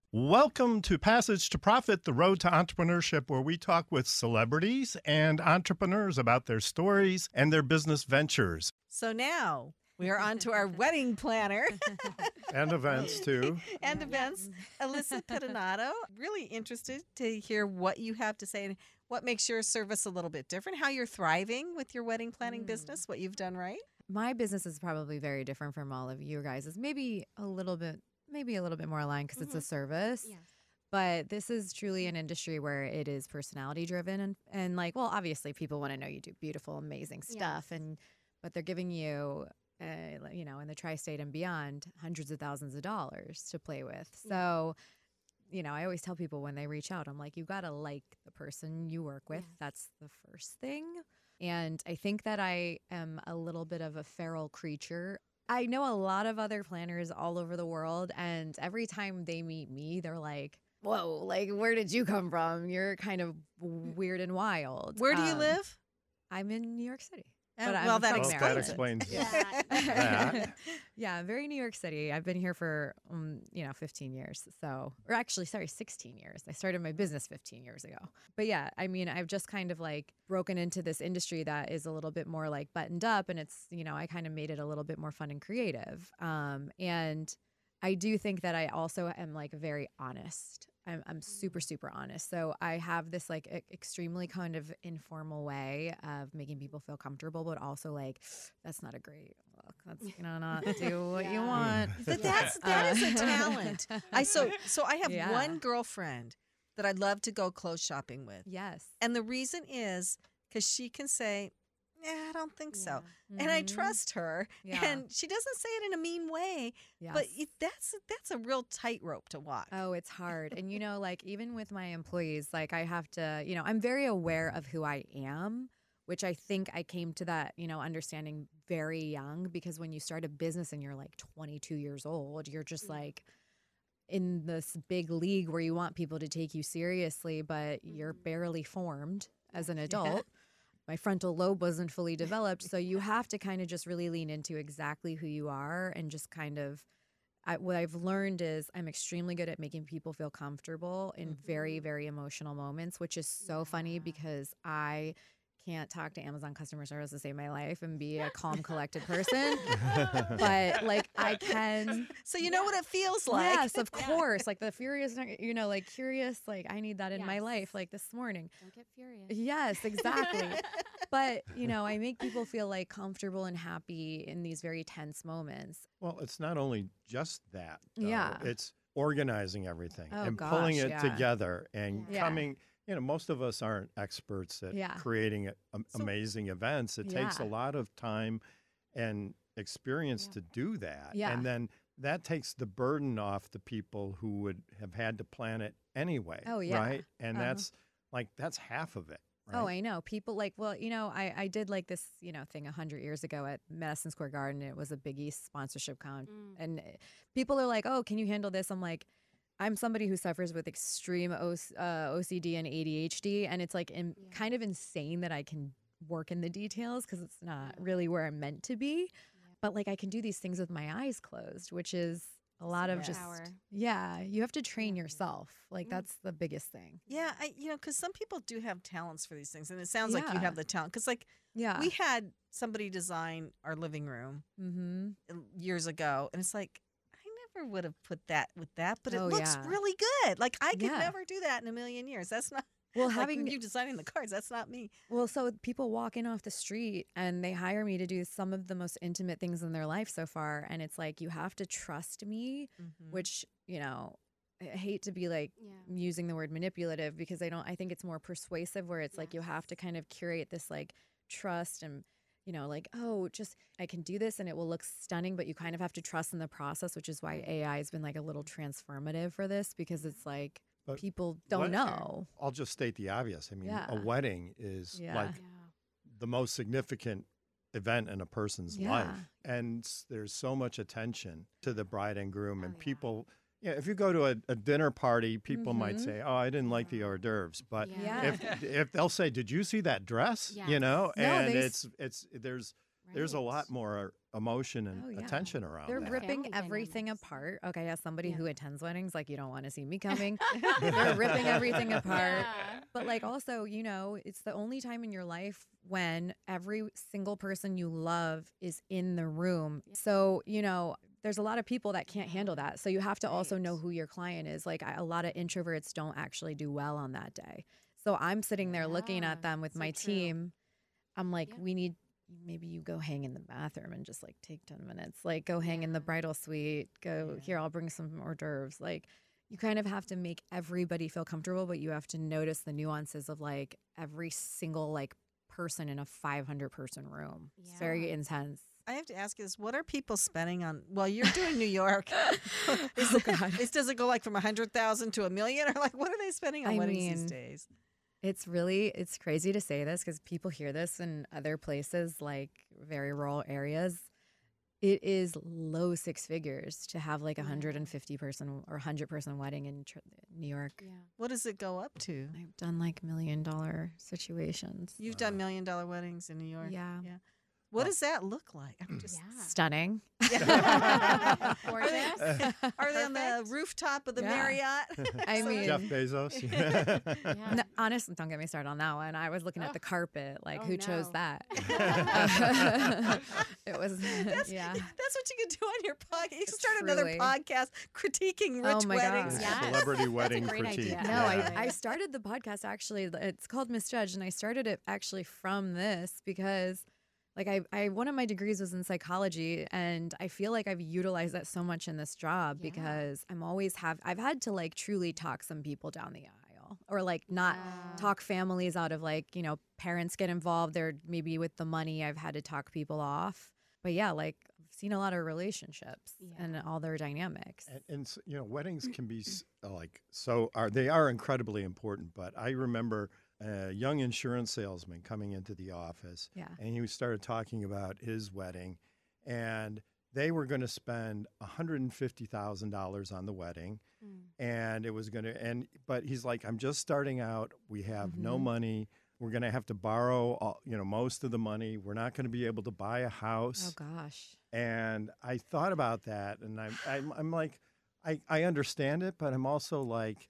Welcome to Passage to Profit, the road to entrepreneurship, where we talk with celebrities and entrepreneurs about their stories and their business ventures. So now we are on to our wedding planner. And events, too. And events. Alyssa Pettinato, really interested to hear what you have to say and what makes your service a little bit different, how you're thriving with your wedding planning business, what you've done right. My business is probably very different from all of you guys. It's maybe a little bit more aligned because it's a service. Yes. But this is truly an industry where it is personality driven and like, well, obviously people want to know you do beautiful, amazing stuff. Yes. But they're giving you, in the tri-state and beyond, hundreds of thousands of dollars to play with. So, I always tell people when they reach out, I'm like, you got to like the person you work with. Yes. That's the first thing. And I think that I am a little bit of a feral creature. I know a lot of other planners all over the world, and every time they meet me, they're like, whoa, like, where did you come from? You're kind of weird and wild. Where do you live? I'm in New York City. Oh, But well, I'm that from explains That it. explains Yeah. that. Yeah, I'm very New York City. I've been here for, 15 years. So, or actually, sorry, 16 years. I started my business 15 years ago. But yeah, I mean, I've just kind of like broken into this industry that is a little bit more like buttoned up, and it's, I kind of made it a little bit more fun and creative. And I do think that I also am like very honest. I'm super, super honest. So I have this like extremely kind of informal way of making people feel comfortable, but also like, that's not a great look. That's not do what you want. That is a talent. So I have Yeah. one girlfriend that I love to go clothes shopping with. Yes. And the reason is because she can say, I don't think so. And I Mhm. trust her. Yeah. And she doesn't say it in a mean way. Yes. But that's a real tightrope to walk. Oh, it's hard. And, like even with my employees, like I have to, I'm very aware of who I am, which I think I came to that, understanding very young, because when you start a business and you're like 22 years old, you're just like in this big league where you want people to take you seriously, but you're barely formed as an adult. My frontal lobe wasn't fully developed. So you have to kind of just really lean into exactly who you are and just kind of, what I've learned is I'm extremely good at making people feel comfortable in very, very emotional moments, which is so funny because I can't talk to Amazon customer service to save my life and be a calm, collected person. But like I can. So you know what it feels like. Yes, of course. Like the furious, like curious, like I need that in my Yes. life, like this morning. Don't get furious. Yes, exactly. But, I make people feel like comfortable and happy in these very tense moments. Well, it's not only just that. Though. Yeah. It's organizing everything Oh, and pulling gosh, it yeah. together and Yeah. coming. Most of us aren't experts at Yeah. creating amazing events. It takes a Yeah. lot of time and experience to do that. Yeah. And then that takes the burden off the people who would have had to plan it anyway. Oh, yeah. Right? And Uh-huh. that's half of it. Right? Oh, I know. People like, well, I did like this, thing 100 years ago at Madison Square Garden. It was a Big East sponsorship con. And people are like, oh, can you handle this? I'm like, I'm somebody who suffers with extreme OCD and ADHD. And it's like kind of insane that I can work in the details because it's not really where I'm meant to be. But like I can do these things with my eyes closed, which is a lot of just, Superpower. you have to train yourself. Like that's the biggest thing. Yeah, because some people do have talents for these things. And it sounds like you Yeah. have the talent. Because Yeah. we had somebody design our living room Mm-hmm. years ago. And it's like, I never would have put that with that, but it Oh, looks yeah. really good. Like I could Yeah. never do that in a million years. That's not Well, like having you designing the cards. That's not me. Well, so people walk in off the street and they hire me to do some of the most intimate things in their life so far. And it's like, you have to trust me, which, I hate to be like Yeah. using the word manipulative because I think it's more persuasive where it's like you have to kind of curate this like trust and, like, oh, just I can do this and it will look stunning, but you kind of have to trust in the process, which is why AI has been like a little transformative for this because it's like But people don't what- know. I'll just state the obvious. I mean, a Yeah. wedding is Yeah. like the most significant event in a person's Yeah. life. And there's so much attention to the bride and groom. And yeah. people, if you go to a dinner party, people might Mhm. say, oh, I didn't like the hors d'oeuvres. But Yeah. if they'll say, did you see that dress? Yes. You know, No, and they it's there's there's a Right. lot more emotion and Oh, yeah. attention around They're that. ripping Family everything dynamics. apart. Okay, as somebody Yeah. who attends weddings, like you don't want to see me coming. They're ripping everything apart. Yeah. But like also, it's the only time in your life when every single person you love is in the room. So, there's a lot of people that can't handle that. So you have to also know Right. who your client is. Like a lot of introverts don't actually do well on that day. So I'm sitting there looking Yeah, at them with so my true. team. I'm like, Yep. maybe you go hang in the bathroom and just like take 10 minutes. Like go hang in the Yeah. bridal suite. Go Yeah. here, I'll bring some hors d'oeuvres. Like you kind of have to make everybody feel comfortable, but you have to notice the nuances of like every single like person in a 500 person room. It's very Yeah. intense. I have to ask you this: what are people spending on? Well, you're doing New York. Oh, God. Does it go like from 100,000 to 1,000,000, or like what are they spending on I weddings these mean, days? It's crazy to say this because people hear this in other places, like very rural areas. It is low six figures to have like a Yeah. 150 person or 100-person wedding in New York. Yeah. What does it go up to? I've done like $1 million situations. You've done $1,000,000 weddings in New York. Yeah. What does that look like? I'm just. Yeah. Stunning. Gorgeous. Are they on the Perfect. rooftop of the Yeah. Marriott? I mean, Jeff Bezos. Yeah. no, honestly, don't get me started on that one. I was looking at the carpet, like Oh, who chose no. that? It was, yeah. That's what you can do on your podcast. You can start another Truly. podcast critiquing Oh rich my weddings. gosh. Yes. Celebrity wedding great critique. idea. No, Yeah. I started the podcast actually. It's called Misjudged, and I started it actually from this because, like, I one of my degrees was in psychology, and I feel like I've utilized that so much in this job Yeah. because I've had to like truly talk some people down the aisle, or like not Yeah. talk families out of like parents get involved. They're maybe with the money. I've had to talk people off, but yeah, like I've seen a lot of relationships and Yeah. all their dynamics. And weddings can be they are incredibly important. But I remember a young insurance salesman coming into the office, Yeah. and he started talking about his wedding, and they were going to spend $150,000 on the wedding, Mm. and it was going to but he's like, I'm just starting out. We have no Mhm. money. We're going to have to borrow most of the money. We're not going to be able to buy a house. Oh gosh. And I thought about that, and I'm like, I understand it, but I'm also like,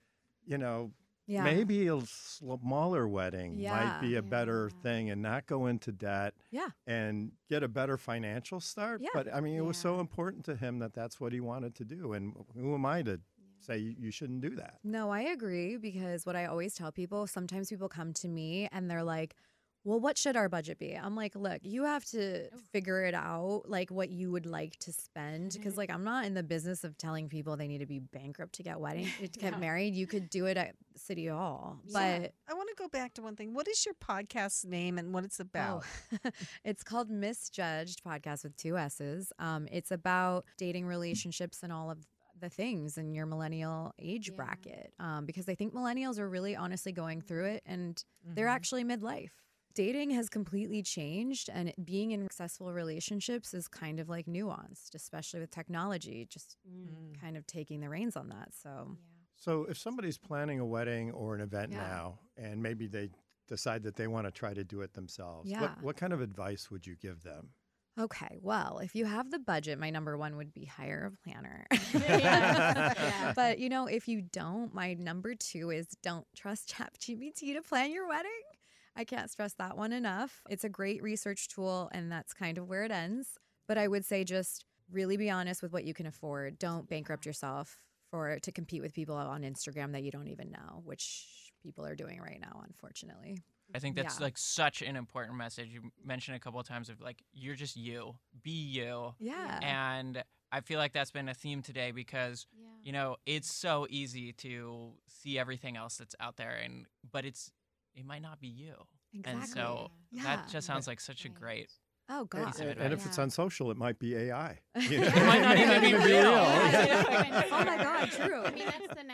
Yeah. maybe a smaller wedding might be a better Yeah. thing, and not go into debt Yeah. and get a better financial start. Yeah. But I mean, it was so Yeah. important to him that that's what he wanted to do. And who am I to say you shouldn't do that? No, I agree because what I always tell people, sometimes people come to me and they're like, well, what should our budget be? I'm like, look, you have to figure it out, like what you would like to spend. Because, like, I'm not in the business of telling people they need to be bankrupt to get to get No. married. You could do it at City Hall. Yeah. But I want to go back to one thing. What is your podcast name and what it's about? it's called Misjudged Podcast with 2 S's. It's about dating, relationships, and all of the things in your millennial age Yeah. bracket. Because I think millennials are really honestly going through it, and they're Mhm. actually midlife. Dating has completely changed, and being in successful relationships is kind of like nuanced, especially with technology, just Mm. kind of taking the reins on that. So, So if somebody's planning a wedding or an event Yeah. now, and maybe they decide that they want to try to do it themselves, Yeah. what kind of advice would you give them? okay, well, if you have the budget, my number one would be hire a planner. Yeah. But, if you don't, my number 2 is don't trust ChatGPT to plan your wedding. I can't stress that one enough. It's a great research tool, and that's kind of where it ends. But I would say just really be honest with what you can afford. Don't bankrupt yourself to compete with people on Instagram that you don't even know, which people are doing right now, unfortunately. I think that's Yeah. like such an important message. You mentioned a couple of times of like, you're just you, be you. Yeah. And I feel like that's been a theme today because, Yeah. it's so easy to see everything else that's out there but it might not be you. Exactly. And so Yeah. that just sounds like such a Right. great Oh, God. piece of And if it's Yeah. on social, it might be AI. It might not even be real. Yeah. Oh, my God, true. I mean, that's the next thing.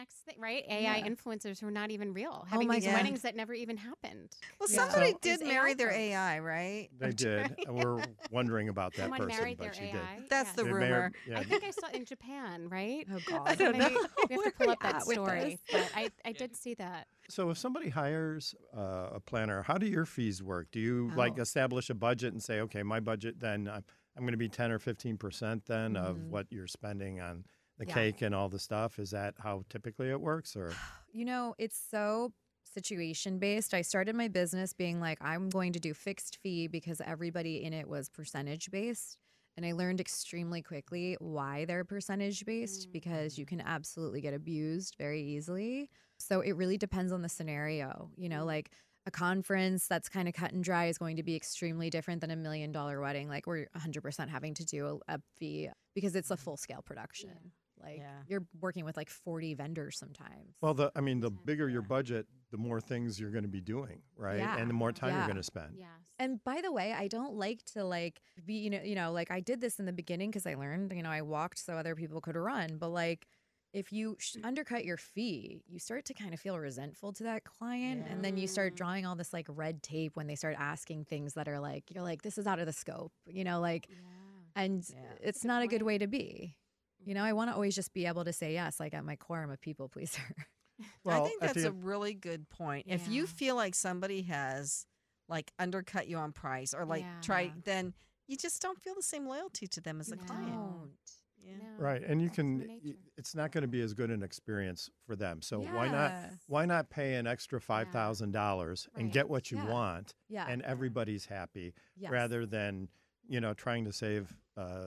right? AI Yeah. influencers who are not even real, having my these God. weddings that never even happened. Well, Yeah. somebody So- did These marry AI their folks. AI, right? They did. We're wondering about that Someone person, married but their she AI. did. That's Yes. the They may or- rumor. yeah, I think I saw in Japan, right? Oh God. I don't Maybe know. we have Where to pull are up we that at with story. this? But I did see that. So if somebody hires a planner, how do your fees work? Do you like Oh. establish a budget and say, okay, my budget then I'm going to be 10 or 15% then of Mhm. what you're spending on the Yeah. cake and all the stuff? Is that how typically it works? Or You know, it's so situation based. I started my business being like, I'm going to do fixed fee because everybody in it was percentage based. And I learned extremely quickly why they're percentage based because you can absolutely get abused very easily. So it really depends on the scenario. You know, like a conference that's kind of cut and dry is going to be extremely different than $1 million wedding. Like we're 100% having to do a fee because it's a full scale production. Like Yeah. you're working with like 40 vendors sometimes. well, the bigger your Yeah. budget, the more things you're going to be doing, right? Yeah. And the more time you're Yeah. going to spend. Yes. And by the way, I don't like to like be, like I did this in the beginning because I learned, I walked so other people could run. But like, if you undercut your fee, you start to kind of feel resentful to that client. And then you start Yeah. drawing all this like red tape when they start asking things that are like, you're like, this is out of the scope, like, Yeah. and Yeah. it's Good not a good point. way to be. I want to always just be able to say yes. Like at my core, I'm a people pleaser. I think at that's the a really good point. If you Yeah. feel like somebody has like undercut you on price or like Yeah. then you just don't feel the same loyalty to them as a No. client. Don't. Yeah. No. Right, and you That's human can. nature. It's not going to be as good an experience for them. So why not pay an extra $5,000 and get Right. what you Yeah. want, Yeah. and everybody's happy, Yes. rather than trying to save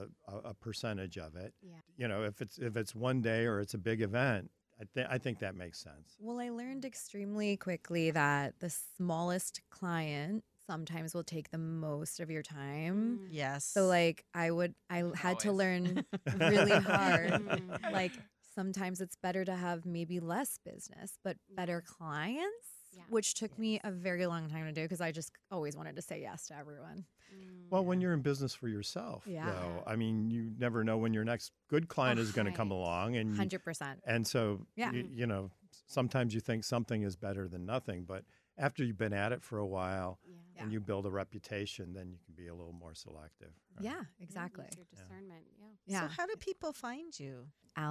a percentage of it. Yeah. If it's one day or it's a big event, I think that makes sense. Well, I learned extremely quickly that the smallest client sometimes will take the most of your time. Mm. Yes. So like I had to Always. learn really hard. Mm. Like sometimes it's better to have maybe less business, but better clients, Yeah. which took me a very long time to do because I just always wanted to say yes to everyone. Mm. Well, when you're in business for yourself, Yeah. though, I mean, you never know when your next good client is going to come right. along, and 100%. so Yeah. sometimes you think something is better than nothing, but after you've been at it for a while Yeah. and you build a reputation, then you can be a little more selective. right? Yeah, Yeah, exactly. use your discernment. Yeah. Yeah. So how do people find you?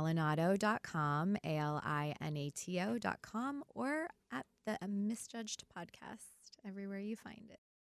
Alinato.com, ALINATO.com, or at the Misjudged Podcast, everywhere you find it.